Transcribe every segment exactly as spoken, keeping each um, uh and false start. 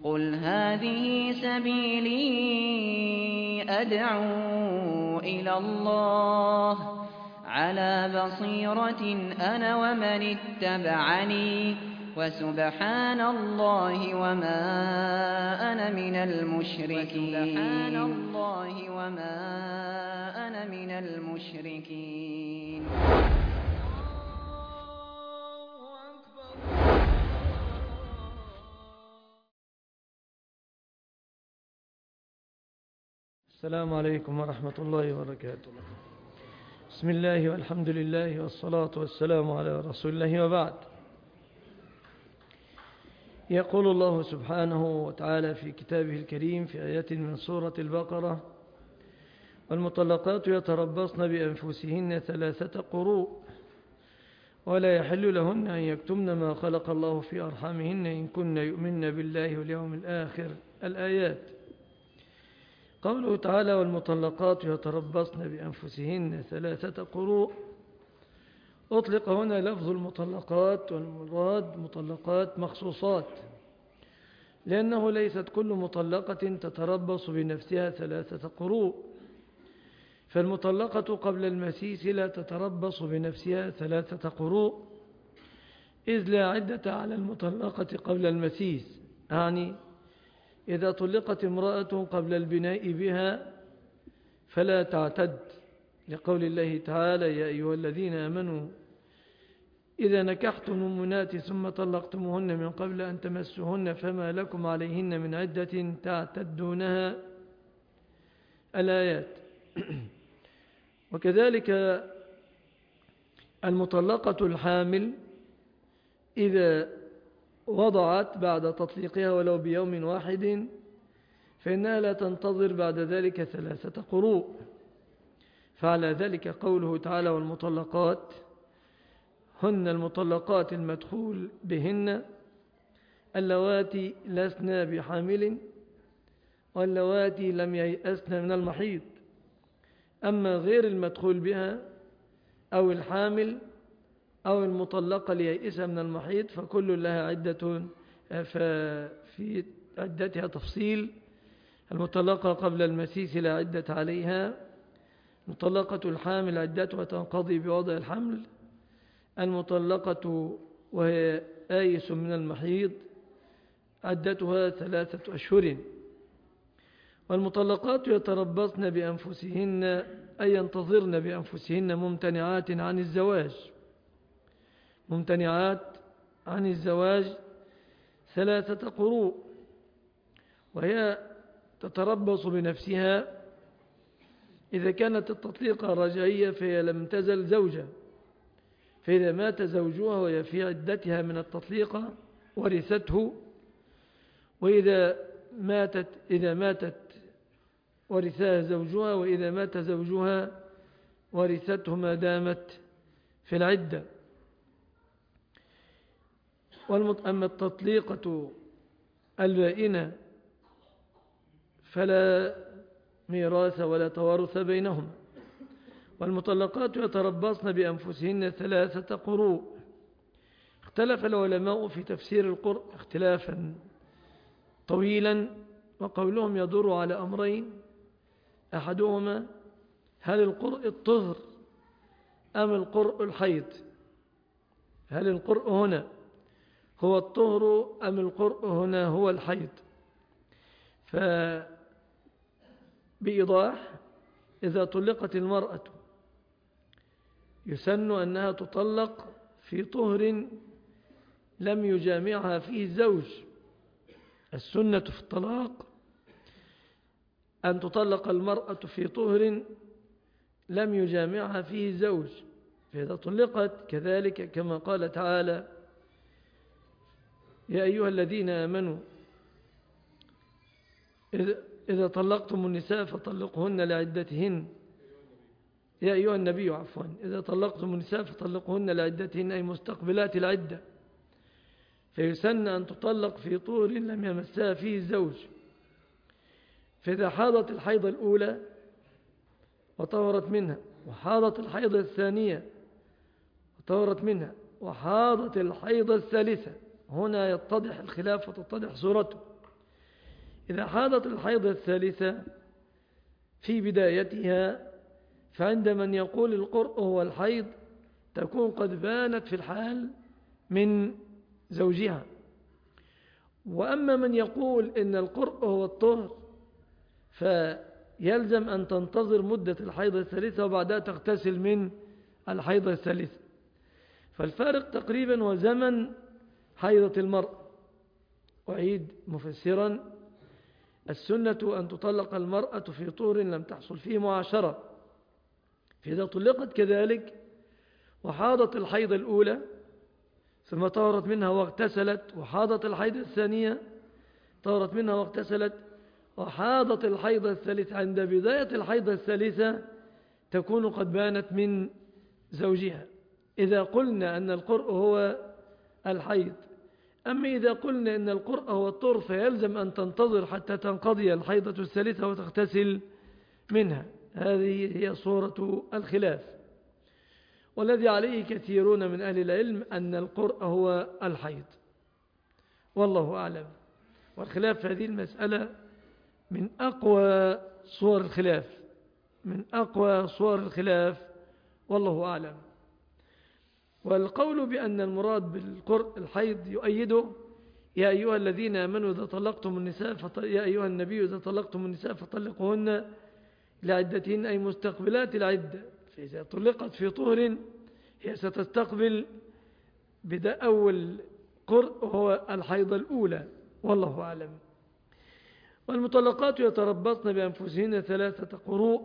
قل هذه سبيلي أدعو إلى الله على بصيرة أنا ومن اتبعني وسبحان الله وما أنا من المشركين سبحان الله وما أنا من المشركين. السلام عليكم ورحمة الله وبركاته. بسم الله والحمد لله والصلاة والسلام على رسول الله وبعد. يقول الله سبحانه وتعالى في كتابه الكريم في آيات من سورة البقرة: والمطلقات يتربصن بأنفسهن ثلاثة قروء ولا يحل لهن أن يكتمن ما خلق الله في أرحامهن إن كن يؤمن بالله واليوم الآخر. الآيات. قوله تعالى: والمطلقات يتربصن بأنفسهن ثلاثة قروء، أطلق هنا لفظ المطلقات، والمراد مطلقات مخصوصات، لأنه ليست كل مطلقة تتربص بنفسها ثلاثة قروء، فالمطلقة قبل المسيس لا تتربص بنفسها ثلاثة قروء، إذ لا عدة على المطلقة قبل المسيس. يعني إذا طلقت امرأة قبل البناء بها فلا تعتد، لقول الله تعالى: يا أيها الذين آمنوا إذا نكحتم المؤمنات ثم طلقتموهن من قبل أن تمسوهن فما لكم عليهن من عدة تعتدونها. الآيات. وكذلك المطلقة الحامل إذا وضعت بعد تطليقها ولو بيوم واحد فإنها لا تنتظر بعد ذلك ثلاثة قروء، فعلى ذلك قوله تعالى: والمطلقات هن المطلقات المدخول بهن اللواتي لسن بحامل واللواتي لم ييأسن من المحيض. أما غير المدخول بها أو الحامل أو المطلقة ليئسة من المحيض فكل لها عدة، ففي عدتها تفصيل. المطلقة قبل المسيس لا عدة عليها، المطلقة الحامل عدتها تنقضي بوضع الحمل، المطلقة وهي آيس من المحيض عدتها ثلاثة أشهر. والمطلقات يتربصن بأنفسهن أي ينتظرن بأنفسهن ممتنعات عن الزواج، ممتنعات عن الزواج ثلاثة قروء، وهي تتربص بنفسها إذا كانت التطليقة رجعية فهي لم تزل زوجة، فإذا مات زوجها وهي في عدتها من التطليقة ورثته، وإذا ماتت إذا ماتت ورثها زوجها، وإذا مات زوجها ورثته ما دامت في العدة. أما التطليقة البائنة فلا ميراث ولا توارث بينهما. والمطلقات يتربصن بأنفسهن ثلاثة قروء. اختلف العلماء في تفسير القرء اختلافا طويلا، وقولهم يدور على أمرين: أحدهما هل القرء الطهر أم القرء الحيض؟ هل القرء هنا هو الطهر أم القرء هنا هو الحيض؟ فبإيضاح: إذا طلقت المرأة يسن أنها تطلق في طهر لم يجامعها فيه الزوج. السنة في الطلاق أن تطلق المرأة في طهر لم يجامعها فيه الزوج، فإذا طلقت كذلك كما قال تعالى: يا أيها الذين آمنوا إذا طلقتم النساء فطلقهن لعدتهن. يا أيها النبي عفوا إذا طلقتم النساء فطلقهن لعدتهن أي مستقبلات العدة، فيسن أن تطلق في طهر لم يمسها فيه الزوج. فإذا حاضت الحيضة الأولى وطهرت منها، وحاضت الحيضة الثانية وطهرت منها، وحاضت الحيضة الثالثة، هنا يتضح الخلاف وتتضح صورته. إذا حاضت الحيضة الثالثة في بدايتها فعند من يقول القرء هو الحيض تكون قد بانت في الحال من زوجها. وأما من يقول إن القرء هو الطهر فيلزم أن تنتظر مدة الحيضة الثالثة وبعدها تغتسل من الحيضة الثالثة. فالفارق تقريبا هو زمن حيضة المرأة. وعيد مفسرا: السنة أن تطلق المرأة في طهر لم تحصل فيه معاشرة، فإذا طلقت كذلك وحاضت الحيضة الأولى ثم طهرت منها واغتسلت، وحاضت الحيضة الثانية طهرت منها واغتسلت، وحاضت الحيضة الثالثة، عند بداية الحيضة الثالثة تكون قد بانت من زوجها إذا قلنا أن القرء هو الحيض. أما إذا قلنا أن القرء هو الطهر فيلزم أن تنتظر حتى تنقضي الحيضة الثالثة وتغتسل منها. هذه هي صورة الخلاف، والذي عليه كثيرون من أهل العلم أن القرء هو الحيض، والله أعلم. والخلاف في هذه المسألة من أقوى صور الخلاف من أقوى صور الخلاف والله أعلم. والقول بأن المراد بالقرء الحيض يؤيده: يا أيها الذين آمنوا إذا طلقتم النساء فط... يا أيها النبي إذا طلقتم النساء فطلقوهن لعدتهن أي مستقبلات العدة. فإذا طلقت في طهر هي ستستقبل بدء أول قرء هو الحيضة الأولى، والله أعلم. والمطلقات يتربصن بأنفسهن ثلاثة قروء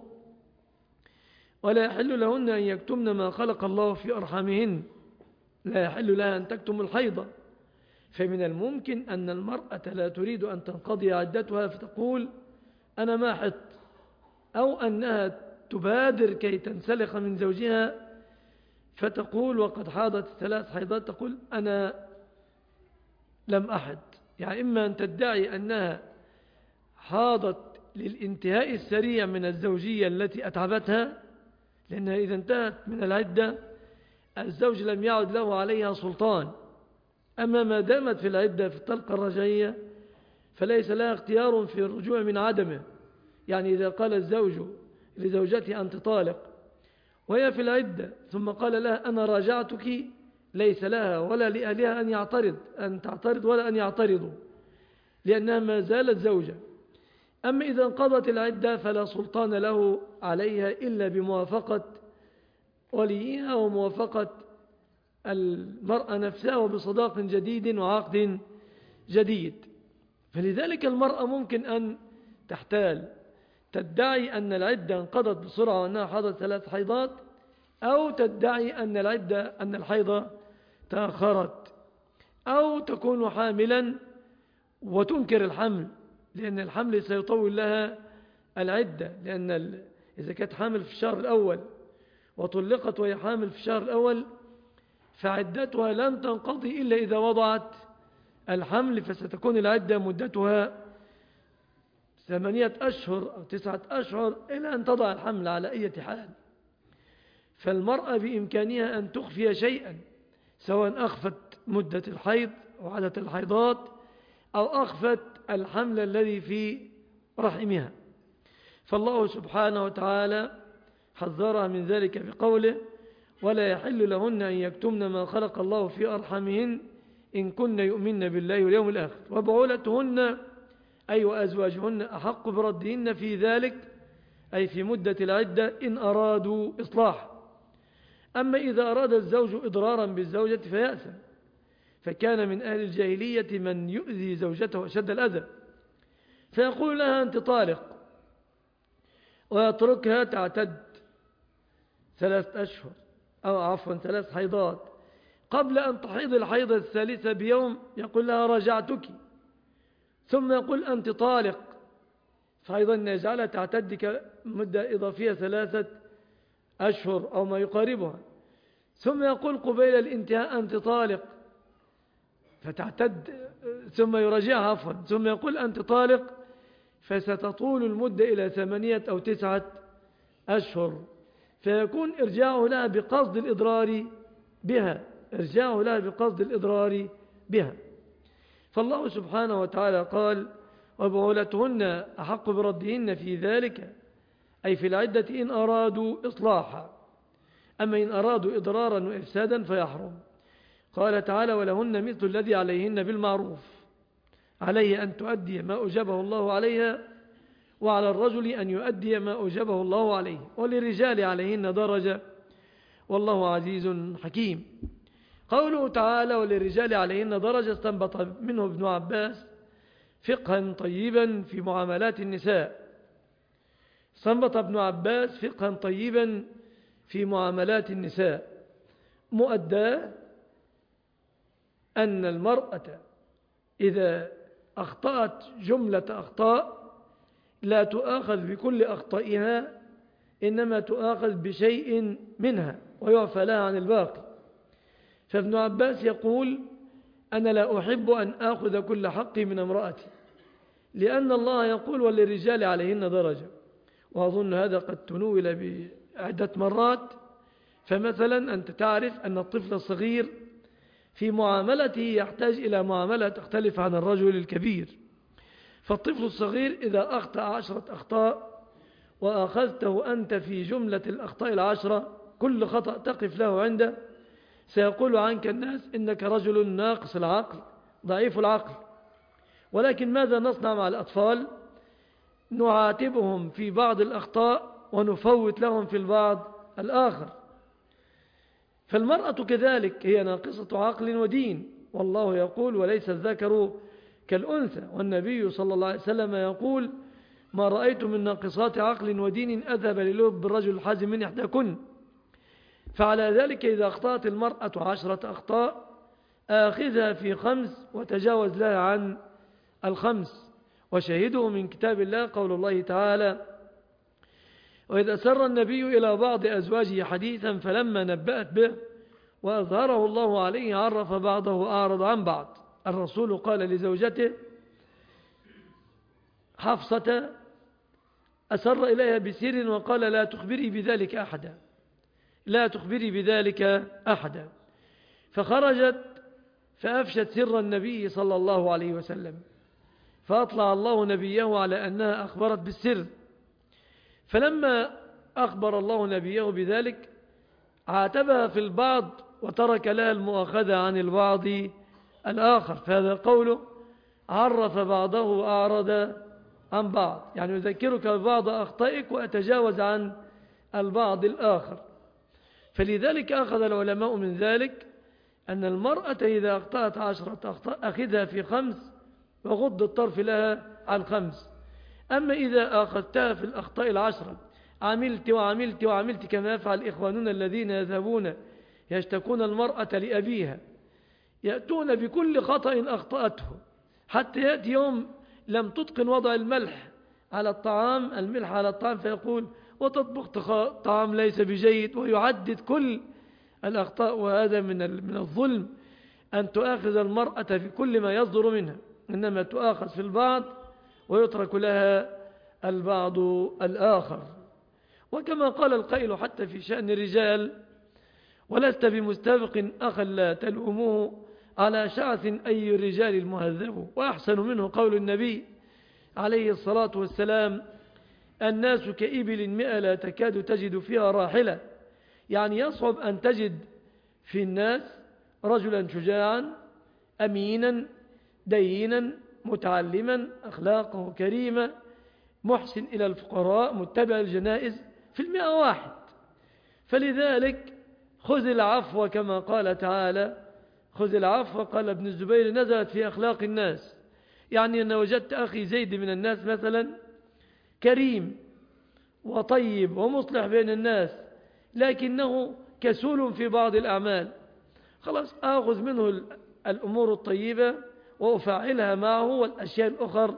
ولا يحل لهن أن يكتمن ما خلق الله في أرحامهن. لا يحل لها أن تكتم الحيضة، فمن الممكن أن المرأة لا تريد أن تنقضي عدتها فتقول أنا ما حط، أو أنها تبادر كي تنسلخ من زوجها فتقول وقد حاضت ثلاث حيضات تقول أنا لم أحد. يعني إما أن تدعي أنها حاضت للانتهاء السريع من الزوجية التي أتعبتها، لأنها إذا انتهت من العدة الزوج لم يعد له عليها سلطان. أما ما دامت في العدة في الطلقة الرجعية فليس لها اختيار في الرجوع من عدمه. يعني إذا قال الزوج لزوجته أنت طالق وهي في العدة ثم قال لها أنا راجعتك، ليس لها ولا لأهلها أن يعترض أن تعترض ولا أن يعترضوا، لأنها ما زالت زوجة. أما إذا انقضت العدة فلا سلطان له عليها إلا بموافقة وليها وموافقة المرأة نفسها وبصداق جديد وعقد جديد. فلذلك المرأة ممكن أن تحتال تدعي أن العدة انقضت بسرعة وأنها حضت ثلاث حيضات، أو تدعي أن العدة أن الحيضة تأخرت، أو تكون حاملا وتنكر الحمل، لأن الحمل سيطول لها العدة، لأن إذا كانت حامل في الشهر الأول وطلقت وهي حامل في الشهر الأول فعدتها لن تنقضي إلا إذا وضعت الحمل، فستكون العدة مدتها ثمانية أشهر أو تسعة أشهر إلى أن تضع الحمل على أي حال. فالمرأة بإمكانها أن تخفي شيئا، سواء أخفت مدة الحيض وعدد الحيضات أو أخفت الحمل الذي في رحمها. فالله سبحانه وتعالى حذرها من ذلك بقوله ولا يحل لهن أن يكتمن ما خلق الله في أرحامهن إن كن يؤمن بالله واليوم الآخر وبعولتهن أي وأزواجهن أحق بردهن في ذلك، أي في مدة العدة إن أرادوا إصلاح. أما إذا أراد الزوج إضرارا بالزوجة فيأثم، فكان من أهل الجاهلية من يؤذي زوجته أشد الأذى فيقول لها أنت طالق ويتركها تعتد ثلاث أشهر أو عفوا ثلاث حيضات، قبل أن تحيض الحيضة الثالثة بيوم يقول لها رجعتك، ثم يقول أنت طالق، فأيضا يجعلها تعتد مدة إضافية ثلاثة أشهر أو ما يقاربها، ثم يقول قبيل الانتهاء أنت طالق فتعتد، ثم يراجعها عفوا، ثم يقول أنت طالق، فستطول المدة إلى ثمانية أو تسعة أشهر، فيكون إرجاعه لها بقصد الإضرار بها إرجاعه لها بقصد الإضرار بها. فالله سبحانه وتعالى قال وبعولتهن أحق بردهن في ذلك، أي في العدة إن أرادوا إصلاحا، أما إن أرادوا إضرارا وإفسادا فيحرم. قال تعالى: ولهن مثل الذي عليهن بالمعروف، عليه أن تؤدي ما أوجبه الله عليها، وعلى الرجل أن يؤدي ما أوجبه الله عليه، وللرجال عليهن درجة، والله عزيز حكيم. قوله تعالى: وللرجال عليهن درجة، استنبط منه ابن عباس فقها طيبا في معاملات النساء. استنبط ابن عباس فقها طيبا في معاملات النساء، مؤداه أن المرأة إذا أخطأت جملة أخطاء لا تؤاخذ بكل أخطائها، إنما تؤاخذ بشيء منها ويعفى لها عن الباقي. فابن عباس يقول: أنا لا أحب أن آخذ كل حقي من امرأتي، لأن الله يقول: وللرجال عليهن درجة. وأظن هذا قد تنول بعدة مرات. فمثلا أنت تعرف أن الطفل الصغير في معاملته يحتاج إلى معاملة تختلف عن الرجل الكبير. فالطفل الصغير إذا أخطأ عشرة أخطاء وأخذته أنت في جملة الأخطاء العشرة، كل خطأ تقف له عنده سيقول عنك الناس إنك رجل ناقص العقل ضعيف العقل. ولكن ماذا نصنع مع الأطفال؟ نعاتبهم في بعض الأخطاء ونفوت لهم في البعض الآخر. فالمرأة كذلك هي ناقصة عقل ودين، والله يقول: وليس الذكر كالأنثى. والنبي صلى الله عليه وسلم يقول: ما رأيت من ناقصات عقل ودين أذهب للب الرجل الحازم من إحداكن. فعلى ذلك إذا أخطأت المرأة عشرة أخطاء آخذها في خمس وتجاوز لها عن الخمس. وشهده من كتاب الله قول الله تعالى: وإذا سر النبي إلى بعض أزواجه حديثا فلما نبأت به وأظهره الله عليه عرف بعضه وأعرض عن بعض. الرسول قال لزوجته حفصة: أسر إليها بسر وقال: لا تخبري بذلك أحدا، لا تخبري بذلك أحدا. فخرجت فأفشت سر النبي صلى الله عليه وسلم، فأطلع الله نبيه على أنها أخبرت بالسر. فلما أخبر الله نبيه بذلك عاتبها في البعض وترك لها المؤاخذة عن البعض الآخر. فهذا قوله عرف بعضه وأعرض عن بعض، يعني يذكرك ببعض أخطائك وأتجاوز عن البعض الآخر. فلذلك أخذ العلماء من ذلك أن المرأة إذا أخطأت عشرة أخطاء أخذها في خمس وغض الطرف لها عن خمس. أما إذا أخذتها في الأخطاء العشرة عملت وعملت وعملت كما يفعل إخواننا الذين يذهبون يشتكون المرأة لأبيها، يأتون بكل خطأ أخطأته، حتى يأتي يوم لم تتقن وضع الملح على الطعام الملح على الطعام فيقول: وتطبخ طعام ليس بجيد، ويعدد كل الأخطاء. وهذا من من الظلم أن تؤاخذ المرأة في كل ما يصدر منها، إنما تؤاخذ في البعض ويترك لها البعض الآخر. وكما قال القائل حتى في شأن الرجال: ولست بمستبق أخا لا تلومه على شعث أي الرجال المهذب. وأحسن منه قول النبي عليه الصلاة والسلام: الناس كإبل مئة لا تكاد تجد فيها راحلة. يعني يصعب أن تجد في الناس رجلا شجاعا أمينا دينا متعلما أخلاقه كريمة محسن إلى الفقراء متبع الجنائز في المئة واحد. فلذلك خذ العفو كما قال تعالى: خذ العفو. قال ابن الزبير: نزلت في أخلاق الناس، يعني أن وجدت أخي زيد من الناس مثلا كريم وطيب ومصلح بين الناس، لكنه كسول في بعض الأعمال، خلاص أخذ منه الأمور الطيبة وأفعلها معه، والأشياء الأخرى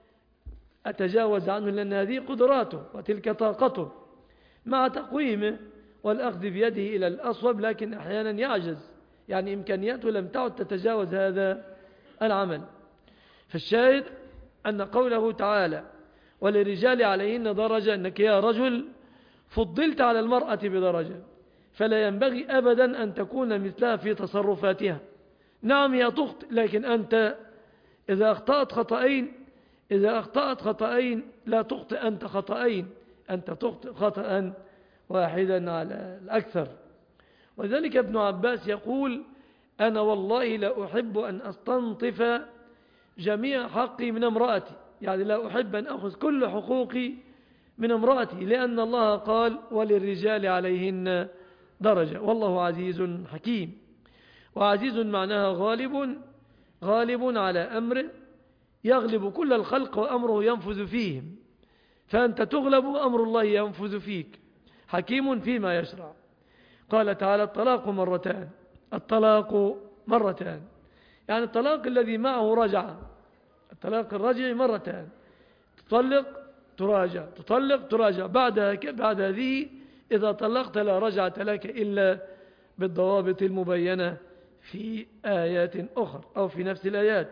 أتجاوز عنه، لأن هذه قدراته وتلك طاقته مع تقويمه والأخذ بيده إلى الأصوب، لكن أحيانا يعجز، يعني إمكانياته لم تعد تتجاوز هذا العمل. فالشاهد أن قوله تعالى: وللرجال عليهن درجة، أنك يا رجل فضلت على المرأة بدرجة، فلا ينبغي أبدا أن تكون مثلها في تصرفاتها. نعم هي تخطئ، لكن أنت إذا أخطأت خطأين إذا أخطأت خطأين لا تخطئ أنت خطأين، أنت تخطئ خطأ واحدا على الأكثر. وذلك ابن عباس يقول: أنا والله لا أحب أن أستنطف جميع حقي من امرأتي، يعني لا أحب أن أخذ كل حقوقي من امرأتي، لأن الله قال: وللرجال عليهن درجة، والله عزيز حكيم. وعزيز معناها غالب، غالب على أمره، يغلب كل الخلق وأمره ينفذ فيهم، فأنت تغلب وأمر الله ينفذ فيك. حكيم فيما يشرع. قال تعالى: الطلاق مرتان، الطلاق مرتان، يعني الطلاق الذي معه رجعة، الطلاق الرجعي مرتان، تطلق تراجع، تطلق تراجع، بعد بعد هذه إذا طلقت لا رجعة لك إلا بالضوابط المبينة في آيات أخرى أو في نفس الآيات.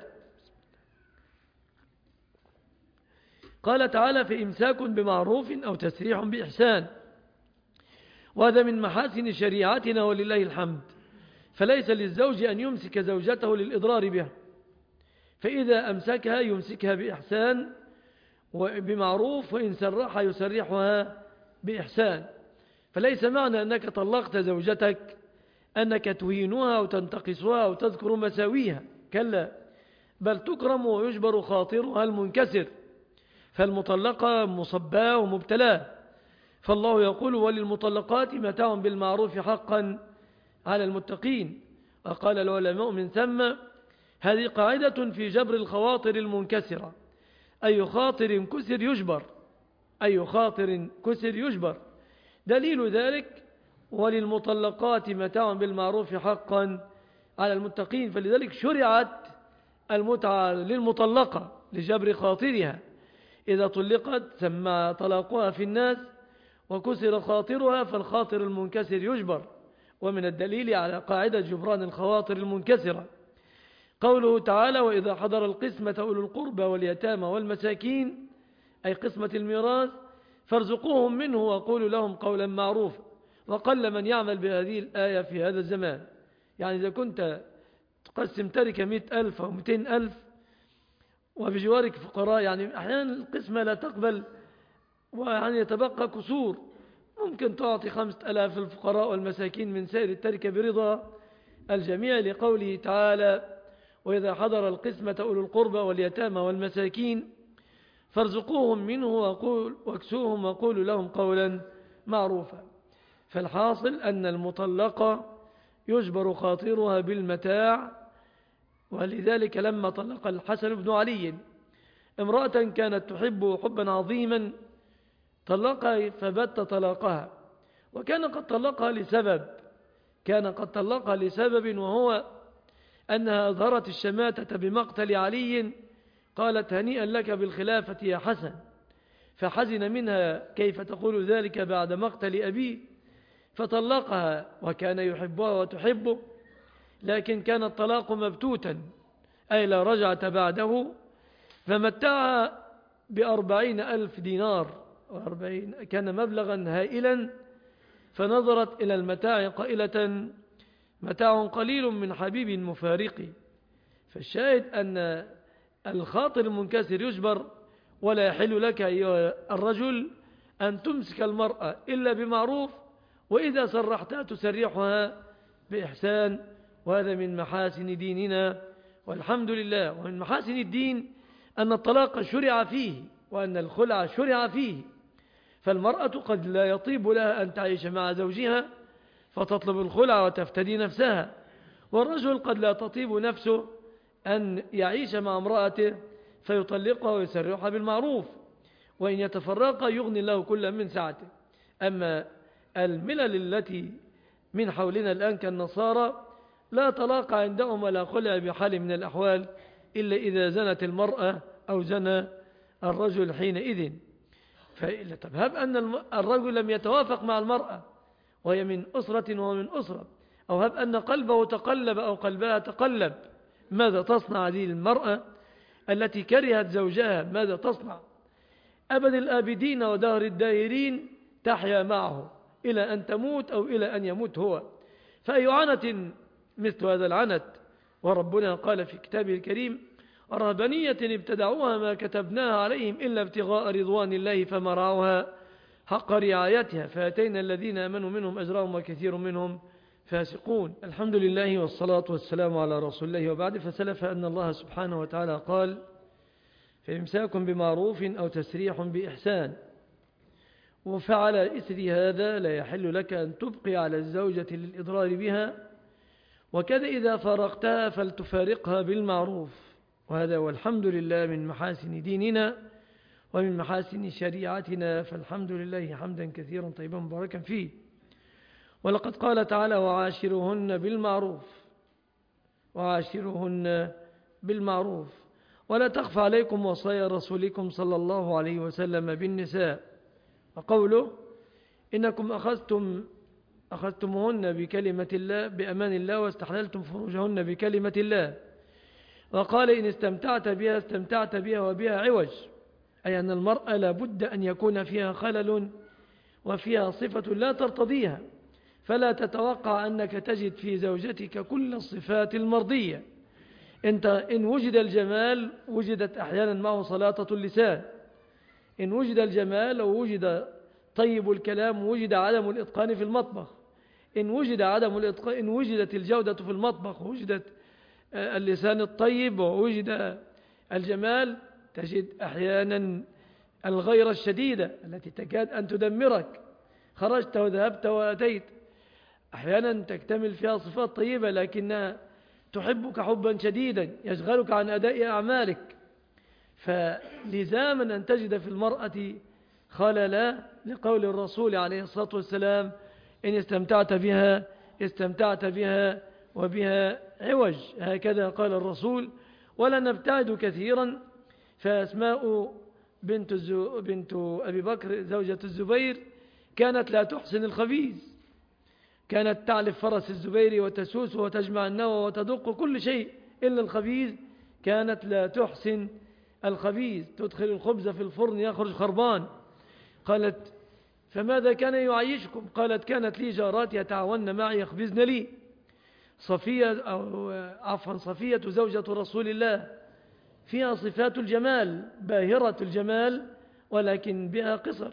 قال تعالى: فإمساك بمعروف أو تسريح بإحسان، وهذا من محاسن شريعتنا ولله الحمد، فليس للزوج أن يمسك زوجته للإضرار بها، فإذا أمسكها يمسكها بإحسان وبمعروف، وإن سرح يسرحها بإحسان. فليس معنى أنك طلقت زوجتك أنك تهينها أو تنتقصها أو تذكر مساويها، كلا، بل تكرم ويجبر خاطرها المنكسر، فالمطلقة مصباه ومبتلاه. فالله يقول: وللمطلقات متاع بالمعروف حقا على المتقين. وقال العلماء من ثم: هذه قاعدة في جبر الخواطر المنكسرة، أي خاطر كسر يجبر، أي خاطر كسر يجبر. دليل ذلك: وللمطلقات متاع بالمعروف حقا على المتقين. فلذلك شرعت المتعة للمطلقة لجبر خاطرها، إذا طلقت سمى طلاقها في الناس وكسر خاطرها، فالخاطر المنكسر يجبر. ومن الدليل على قاعدة جبران الخواطر المنكسرة قوله تعالى: وإذا حضر القسمة أولو القربى واليتامى والمساكين، أي قسمة الميراث، فارزقوهم منه وقولوا لهم قولا معروفا. وقل من يعمل بهذه الآية في هذا الزمان. يعني إذا كنت تقسم تركة مئة ألف أو مئتين ألف وبجوارك فقراء، يعني أحيانا القسمة لا تقبل ويعني يتبقى كسور، ممكن تعطي خمسة ألاف الفقراء والمساكين من سائر التركة برضا الجميع، لقوله تعالى: وإذا حضر القسمة أولو القربى واليتامى والمساكين فارزقوهم منه وقول واكسوهم وقولوا لهم قولا معروفا. فالحاصل أن المطلقة يجبر خاطرها بالمتاع. ولذلك لما طلق الحسن بن علي امرأة كانت تحب حبا عظيما طلقها فبت طلاقها، وكان قد طلقها لسبب كان قد طلقها لسبب وهو أنها أظهرت الشماتة بمقتل علي، قالت: هنيئا لك بالخلافة يا حسن، فحزن منها كيف تقول ذلك بعد مقتل أبيه، فطلقها، وكان يحبها وتحبه، لكن كان الطلاق مبتوتا أي لا رجعة بعده، فمتعها بأربعين ألف دينار، وأربعين كان مبلغا هائلا، فنظرت إلى المتاع قائلة: متاع قليل من حبيب مفارقي. فالشاهد أن الخاطر المنكسر يجبر، ولا يحل لك أيها الرجل أن تمسك المرأة إلا بمعروف، وإذا سرحتها تسرحها بإحسان، وهذا من محاسن ديننا والحمد لله. ومن محاسن الدين أن الطلاق شرع فيه، وأن الخلع شرع فيه. فالمرأة قد لا يطيب لها أن تعيش مع زوجها فتطلب الخلع وتفتدي نفسها، والرجل قد لا تطيب نفسه أن يعيش مع امرأته فيطلقها ويسرحها بالمعروف، وإن يتفرقا يغني الله كل من سعته. أما الملل التي من حولنا الآن كالنصارى لا طلاق عندهم ولا خلع بحال من الأحوال إلا إذا زنت المرأة أو زنى الرجل حينئذ. طب هب أن الرجل لم يتوافق مع المرأة وهي من أسرة ومن أسرة، أو هب أن قلبه تقلب أو قلبها تقلب، ماذا تصنع هذه المرأة التي كرهت زوجها؟ ماذا تصنع؟ أبد الآبدين ودهر الداهرين تحيا معه إلى أن تموت أو إلى أن يموت هو. فأي عنة مثل هذا العنت؟ وربنا قال في كتابه الكريم: ورهبانية ابتدعوها ما كتبناها عليهم إلا ابتغاء رضوان الله فما رعوها حق رعايتها فأتينا الذين آمنوا منهم أجرهم وكثير منهم فاسقون. الحمد لله والصلاة والسلام على رسول الله وبعد. فسلف أن الله سبحانه وتعالى قال: فإمساك بمعروف أو تسريح بإحسان. وفعل إثر هذا لا يحل لك أن تبقي على الزوجة للإضرار بها، وكذا إذا فارقتها فلتفارقها بالمعروف. وهذا والحمد لله من محاسن ديننا ومن محاسن شريعتنا، فالحمد لله حمدا كثيرا طيبا مباركا فيه. ولقد قال تعالى: وعاشرهن بالمعروف وعاشرهن بالمعروف ولا تخفى عليكم وصايا رسولكم صلى الله عليه وسلم بالنساء. وقوله: إنكم أخذتم أخذتمهن بكلمة الله بأمان الله واستحللتم فروجهن بكلمة الله. وقال: إن استمتعت بها استمتعت بها وبها عوج، أي أن المرأة لابد أن يكون فيها خلل وفيها صفة لا ترتضيها، فلا تتوقع أنك تجد في زوجتك كل الصفات المرضية. انت إن وجد الجمال وجدت أحيانا معه سلاطة اللسان، إن وجد الجمال أو وجد طيب الكلام وجد عدم الإتقان في المطبخ، إن وجد عدم الإتقان إن وجدت الجودة في المطبخ ووجدت اللسان الطيب ووجد الجمال، تجد أحيانا الغيرة الشديدة التي تكاد أن تدمرك. خرجت وذهبت وأتيت، أحيانا تكتمل فيها صفات طيبة لكنها تحبك حبا شديدا يشغلك عن أداء أعمالك. فلزاما أن تجد في المرأة خللا، لقول الرسول عليه الصلاة والسلام: إن استمتعت بها استمتعت بها وبها عوج. هكذا قال الرسول. ولا نبتعد كثيرا، فأسماء بنت, بنت أبي بكر زوجة الزبير كانت لا تحسن الخبيث، كانت تعلف فرس الزبير وتسوس وتجمع النوى وتدق كل شيء إلا الخبيث. كانت لا تحسن الخبيث، تدخل الخبز في الفرن يخرج خربان. قالت: فماذا كان يعيشكم؟ قالت: كانت لي جارات يتعاون معي يخبزن لي. صفية أو عفوا صفية زوجة رسول الله فيها صفات الجمال، باهرة الجمال ولكن بها قصر.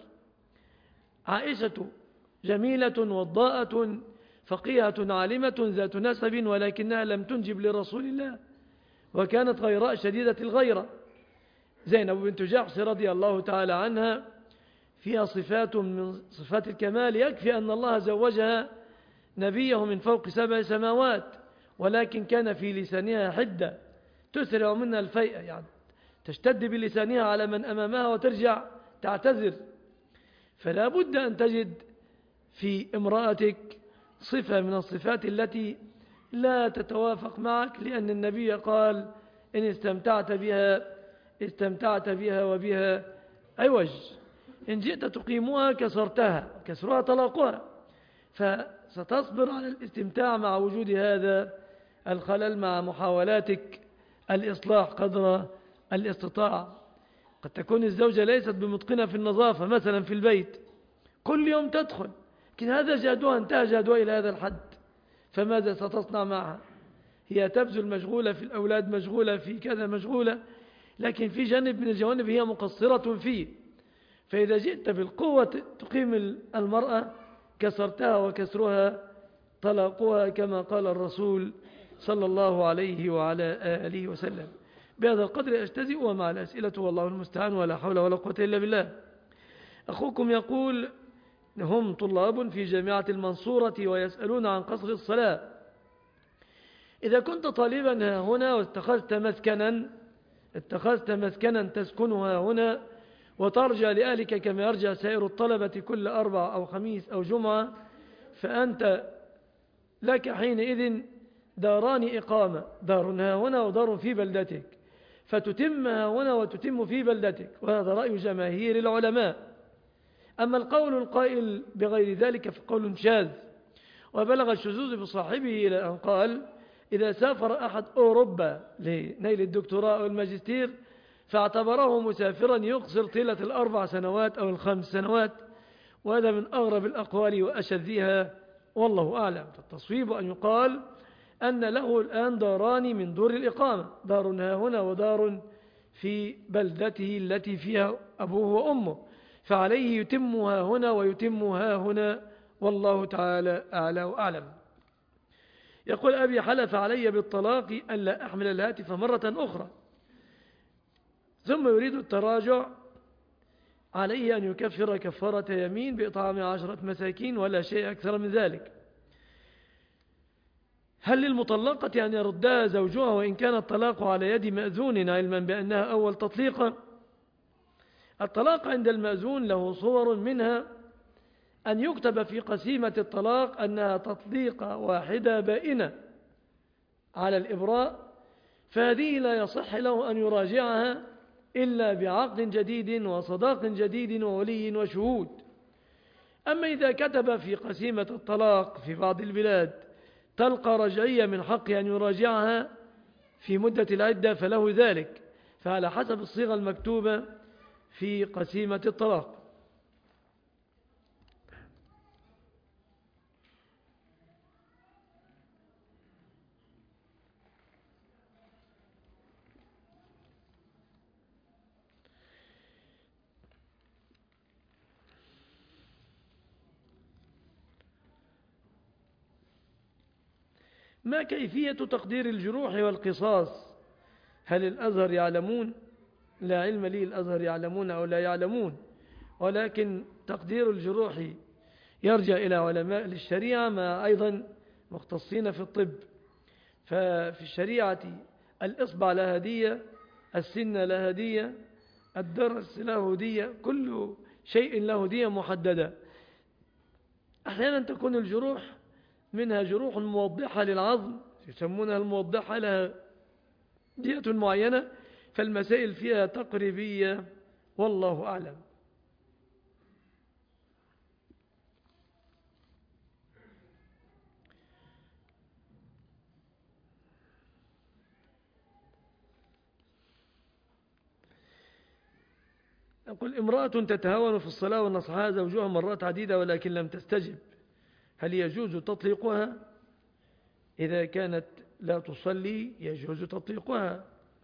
عائشة جميلة وضاءة فقيهة عالمة ذات نسب، ولكنها لم تنجب لرسول الله وكانت غيراء شديدة الغيرة. زينب بنت جحش رضي الله تعالى عنها فيها صفات من صفات الكمال، يكفي أن الله زوجها نبيه من فوق سبع سماوات، ولكن كان في لسانها حدة تسرع منها الفيئة، يعني تشتد بلسانها على من أمامها وترجع تعتذر. فلا بد أن تجد في امرأتك صفة من الصفات التي لا تتوافق معك، لأن النبي قال: إن استمتعت بها استمتعت بها وبها عوج. إن جئت تقيمها كسرتها، كسرها طلاقها. فستصبر على الاستمتاع مع وجود هذا الخلل مع محاولاتك الإصلاح قدر الاستطاعة. قد تكون الزوجة ليست بمتقنة في النظافة مثلا في البيت، كل يوم تدخل، لكن هذا جهدها انتهى جهدها إلى هذا الحد، فماذا ستصنع معها؟ هي تبذل مشغولة في الأولاد، مشغولة في كذا، مشغولة، لكن في جانب من الجوانب هي مقصرة فيه. فإذا جئت بالقوة تقيم المرأة كسرتها، وكسرها طلاقها كما قال الرسول صلى الله عليه وعلى آله وسلم. بهذا القدر أجتزئ، ومع الأسئلة والله المستعان ولا حول ولا قوة إلا بالله. أخوكم يقول: هم طلاب في جامعة المنصورة ويسألون عن قصر الصلاة. إذا كنت طالبا هنا واتخذت مسكنا اتخذت مسكنا تسكنها هنا وترجع لأهلك كما يرجع سائر الطلبة كل أربع أو خميس أو جمعة، فأنت لك حينئذ داران إقامة، دار ها هنا ودار في بلدتك، فتتمها هنا وتتم في بلدتك، وهذا رأي جماهير العلماء. أما القول القائل بغير ذلك فقول شاذ، وبلغ الشذوذ بصاحبه إلى أن قال: إذا سافر أحد أوروبا لنيل الدكتوراه أو الماجستير فاعتبره مسافرا يقصر طيلة الأربع سنوات أو الخمس سنوات، وهذا من أغرب الأقوال وأشذها والله أعلم. فالتصويب أن يقال أن له الآن داران من دور الإقامة، دار ها هنا ودار في بلدته التي فيها أبوه وأمه، فعليه يتمها هنا ويتمها هنا، والله تعالى أعلى وأعلم. يقول أبي حلف علي بالطلاق ألا أحمل الهاتف مرة أخرى، ثم يريد التراجع، عليه أن يكفر كفارة يمين بإطعام عشرة مساكين ولا شيء أكثر من ذلك. هل للمطلقة أن يردها زوجها وإن كان الطلاق على يد مأذون علما بأنها أول تطليقة؟ الطلاق عند المأذون له صور، منها أن يكتب في قسيمة الطلاق أنها تطليقة واحدة بائنة على الإبراء، فهذه لا يصح له أن يراجعها إلا بعقد جديد وصداق جديد وولي وشهود. أما إذا كتب في قسيمة الطلاق في بعض البلاد تلقى رجعية من حق أن يراجعها في مدة العدة فله ذلك، فعلى حسب الصيغة المكتوبة في قسيمة الطلاق. ما كيفية تقدير الجروح والقصاص؟ هل الأزهر يعلمون؟ لا علم لي الأزهر يعلمون أو لا يعلمون، ولكن تقدير الجروح يرجع إلى علماء الشريعة مع أيضا مختصين في الطب. ففي الشريعة الإصبع لها دية، السن لها دية، الدرس له دية، كل شيء له دية محددة. أحيانا تكون الجروح منها جروح موضحة للعظم يسمونها الموضحة، لها دية معينة، فالمسائل فيها تقريبية والله أعلم. أقول امرأة تتهاون في الصلاة ونصحها زوجها مرات عديدة ولكن لم تستجب، هل يجوز تطليقها؟ إذا كانت لا تصلي يجوز تطليقها.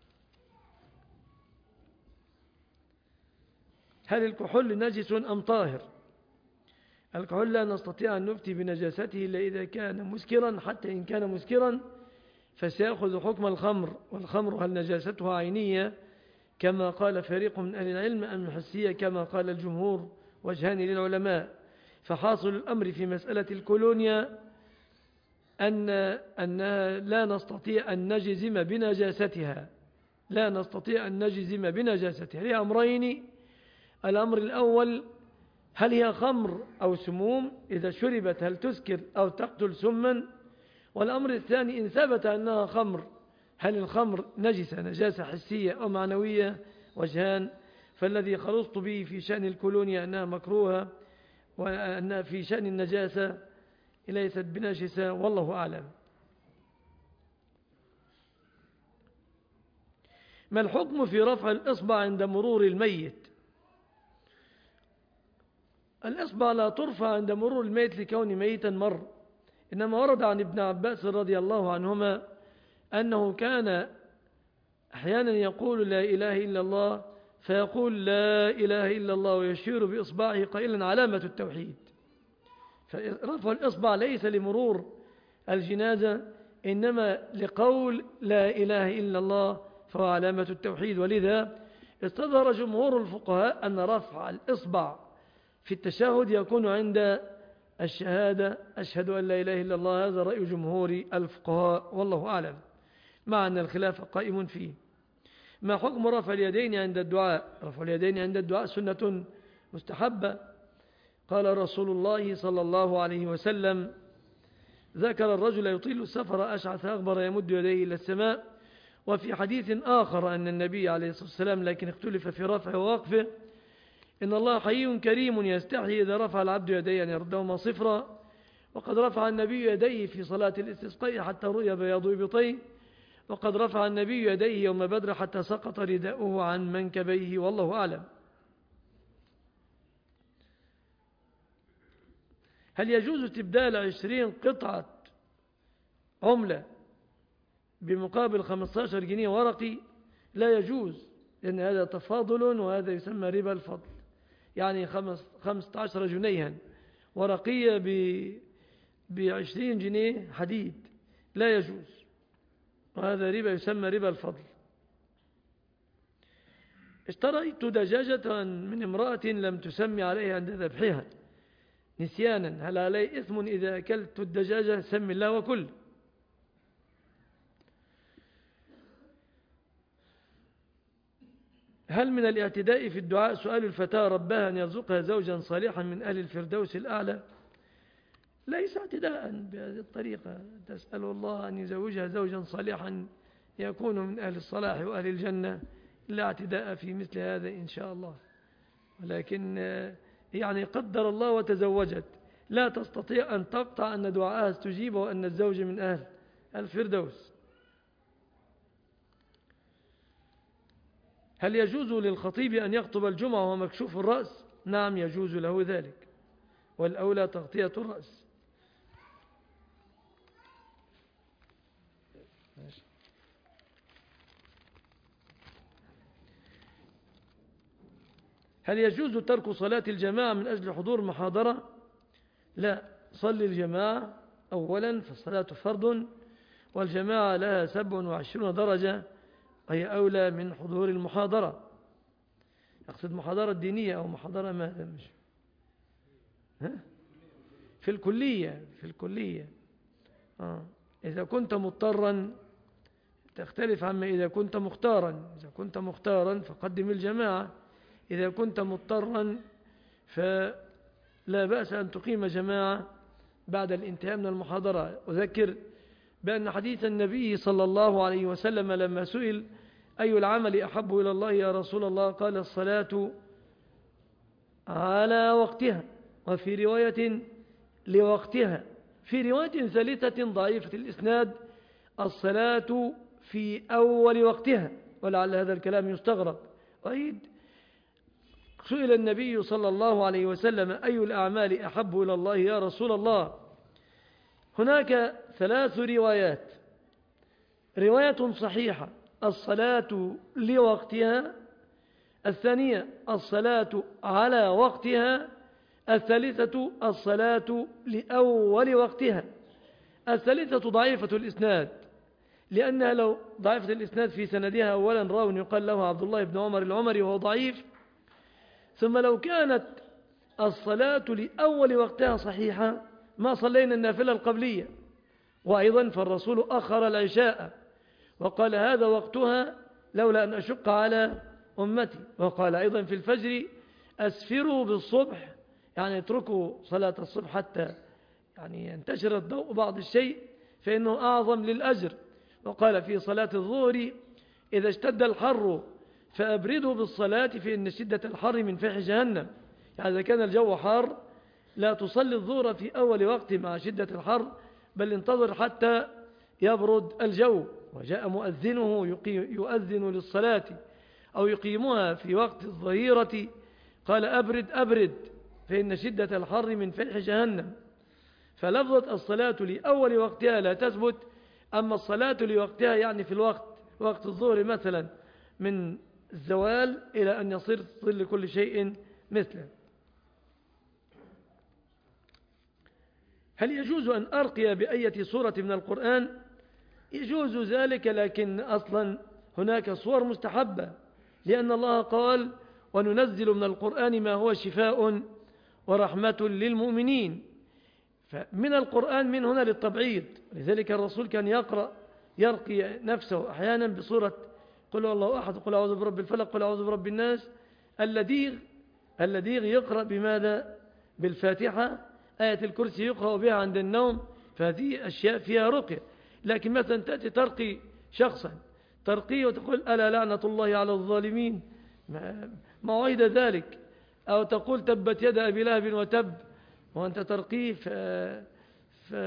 هل الكحول نجس أم طاهر؟ الكحول لا نستطيع أن نفتي بنجاسته إلا إذا كان مسكرا، حتى إن كان مسكرا فسيأخذ حكم الخمر، والخمر هل نجاستها عينية كما قال فريق من أهل العلم أم حسية كما قال الجمهور؟ وجهان للعلماء. فحاصل الأمر في مسألة الكولونيا أن أنها لا نستطيع أن نجزم بنجاستها، لا نستطيع أن نجزم بنجاستها لأمرين. الأمر الأول هل هي خمر أو سموم، إذا شربت هل تسكر أو تقتل سما؟ والأمر الثاني إن ثبت أنها خمر هل الخمر نجسة نجاسة حسية أو معنوية؟ وجهان. فالذي خلصت به في شأن الكولونيا أنها مكروهة، وأنها في شأن النجاسة ليست بنجسة والله أعلم. ما الحكم في رفع الإصبع عند مرور الميت؟ الإصبع لا ترفع عند مرور الميت لكون ميتا مر، إنما ورد عن ابن عباس رضي الله عنهما أنه كان أحيانا يقول لا إله إلا الله، فيقول لا إله إلا الله ويشير بإصبعه قائلا علامة التوحيد. فرفع الإصبع ليس لمرور الجنازة، إنما لقول لا إله إلا الله فهو علامة التوحيد. ولذا استظهر جمهور الفقهاء أن رفع الإصبع في التشهد يكون عند الشهادة أشهد أن لا إله إلا الله، هذا رأي جمهور الفقهاء والله أعلم، مع أن الخلاف قائم فيه. ما حكم رفع اليدين عند الدعاء؟ رفع اليدين عند الدعاء سنة مستحبة. قال رسول الله صلى الله عليه وسلم ذكر الرجل يطيل السفر أشعث أغبر يمد يديه إلى السماء. وفي حديث آخر أن النبي عليه الصلاة والسلام لكن اختلف في رفعه ووقفه إن الله حي كريم يستحي إذا رفع العبد يديه أن يردهما صفرا. وقد رفع النبي يديه في صلاة الاستسقاء حتى رؤي بياض إبطيه، وقد رفع النبي يديه يوم بدر حتى سقط رداؤه عن منكبيه والله أعلم. هل يجوز استبدال عشرين قطعة عملة بمقابل خمسة عشر جنيه ورقي لا يجوز، لأن هذا تفاضل وهذا يسمى ربا الفضل. يعني خمسة عشر جنيها ورقية بعشرين جنيه حديد لا يجوز، وهذا ربا يسمى ربا الفضل. اشتريت دجاجة من امرأة لم تسمي عليها عند ذبحها نسيانا، هل علي إثم إذا أكلت الدجاجة؟ سم الله وكل. هل من الاعتداء في الدعاء سؤال الفتاة ربها أن يرزقها زوجا صالحا من أهل الفردوس الأعلى؟ ليس اعتداء بهذه الطريقة، تسأل الله أن يزوجها زوجا صالحا يكون من أهل الصلاح وأهل الجنة، لا اعتداء في مثل هذا إن شاء الله. ولكن يعني قدر الله وتزوجت، لا تستطيع أن تقطع أن دعاءها استجيب وأن الزوج من أهل الفردوس. هل يجوز للخطيب أن يخطب الجمعة وهو مكشوف الرأس؟ نعم يجوز له ذلك، والأولى تغطية الرأس. هل يجوز ترك صلاة الجماعة من أجل حضور محاضرة؟ لا، صل الجماعة أولا، فالصلاة فرض، والجماعة لها سبع وعشرون درجة، وهي أولى من حضور المحاضرة. أقصد محاضرة دينية أو محاضرة ماذا؟ مش ها؟ في الكلية في الكلية آه. إذا كنت مضطرا تختلف عما إذا كنت مختارا. إذا كنت مختارا فقدم الجماعة، إذا كنت مضطرا فلا بأس أن تقيم جماعة بعد الانتهاء من المحاضرة. أذكر بأن حديث النبي صلى الله عليه وسلم لما سئل أي العمل أحب إلى الله يا رسول الله، قال الصلاة على وقتها، وفي رواية لوقتها، في رواية ثالثة ضعيفة الإسناد الصلاة في أول وقتها، ولعل هذا الكلام يستغرب. وإذ سئل النبي صلى الله عليه وسلم أي الأعمال أحب إلى الله يا رسول الله، هناك ثلاث روايات. رواية صحيحة الصلاة لوقتها، الثانية الصلاة على وقتها، الثالثة الصلاة لأول وقتها. الثالثة ضعيفة الإسناد، لأنها لو ضعيفة الإسناد في سندها أولا راو يقال له عبد الله بن عمر العمري وهو ضعيف، ثم لو كانت الصلاة لأول وقتها صحيحة ما صلينا النافلة القبلية. وأيضا فالرسول أخر العشاء وقال هذا وقتها لولا أن أشق على أمتي، وقال أيضا في الفجر أسفروا بالصبح، يعني اتركوا صلاة الصبح حتى يعني ينتشر الضوء بعض الشيء فإنه أعظم للأجر. وقال في صلاة الظهر إذا اشتد الحر فأبردوا بالصلاة فإن شدة الحر من فيح جهنم. يعني إذا كان الجو حار لا تصلي الظهر في أول وقت مع شدة الحر، بل انتظر حتى يبرد الجو. وجاء مؤذنه يؤذن للصلاة أو يقيمها في وقت الظهيرة قال أبرد أبرد فإن شدة الحر من فيح جهنم. فلفظة الصلاة لأول وقتها لا تثبت، أما الصلاة لوقتها يعني في الوقت وقت الظهر مثلا من الزوال إلى أن يصير ظل كل شيء مثله. هل يجوز أن أرقي بأية سورة من القرآن؟ يجوز ذلك، لكن أصلا هناك صور مستحبة، لأن الله قال وننزل من القرآن ما هو شفاء ورحمة للمؤمنين. فمن القرآن من هنا للتبعيض، لذلك الرسول كان يقرأ يرقي نفسه أحيانا بصورة قل الله أحد، قل أعوذ برب الفلق، قل أعوذ برب الناس. اللديغ اللديغ يقرأ بماذا؟ بالفاتحة. آية الكرسي يقرأ بها عند النوم، فهذه أشياء فيها رقية. لكن مثلا تأتي ترقي شخصا ترقيه وتقول ألا لعنة الله على الظالمين، ما وعد ذلك، أو تقول تبت يد أبي لهب وتب وأنت ترقيه. ف... ف...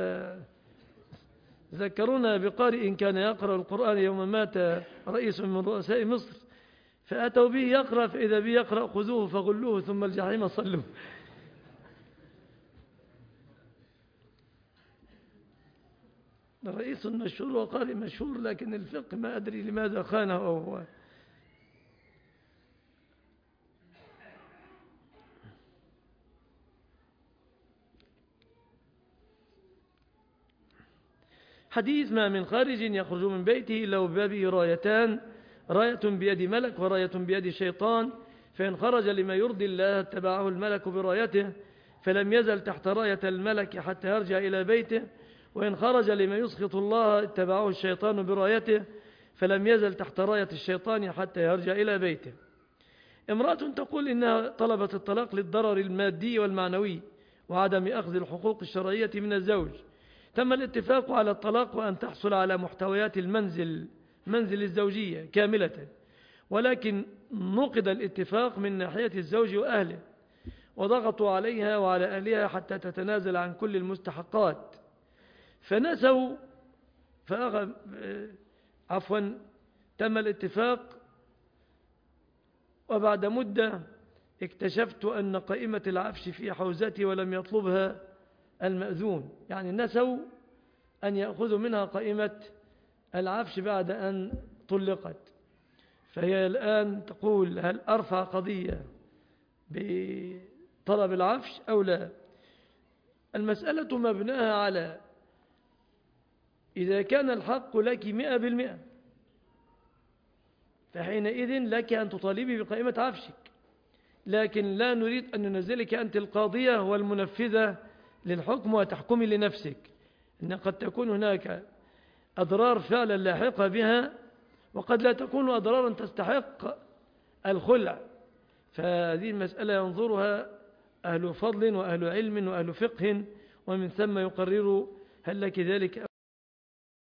ذكرونا بقارئ كان يقرأ القرآن يوم مات رئيس من رؤساء مصر، فأتوا به يقرأ فإذا به يقرأ خذوه فغلوه ثم الجحيم صلوه. رئيس مشهور وقارئ مشهور، لكن الفقه ما أدري لماذا خانه أو هو. حديث: ما من خارج يخرج من بيته إلا وبابه رايتان، راية بيد ملك وراية بيد شيطان، فإن خرج لما يرضي الله اتبعه الملك برايته فلم يزل تحت راية الملك حتى يرجع إلى بيته، وإن خرج لما يسخط الله اتبعه الشيطان برايته فلم يزل تحت راية الشيطان حتى يرجع إلى بيته. امرأة تقول إنها طلبت الطلاق للضرر المادي والمعنوي وعدم أخذ الحقوق الشرعية من الزوج. تم الاتفاق على الطلاق وأن تحصل على محتويات المنزل منزل الزوجية كاملة، ولكن نقض الاتفاق من ناحية الزوج وأهله، وضغطوا عليها وعلى أهلها حتى تتنازل عن كل المستحقات، فنسوا فأغ... عفوا تم الاتفاق، وبعد مدة اكتشفت أن قائمة العفش في حوزتي ولم يطلبها المأذون، يعني نسوا أن يأخذوا منها قائمة العفش بعد أن طلقت. فهي الآن تقول: هل أرفع قضية بطلب العفش أو لا؟ المسألة مبناها على إذا كان الحق لك مئة بالمئة فحينئذ لك أن تطالبي بقائمة عفشك، لكن لا نريد أن ننزلك أنت القاضية والمنفذة للحكم وتحكمي لنفسك، إن قد تكون هناك أضرار فعلا لاحقة بها، وقد لا تكون أضرارا تستحق الخلع. فهذه المسألة ينظرها أهل فضل وأهل علم وأهل فقه، ومن ثم يقرر هل لك ذلك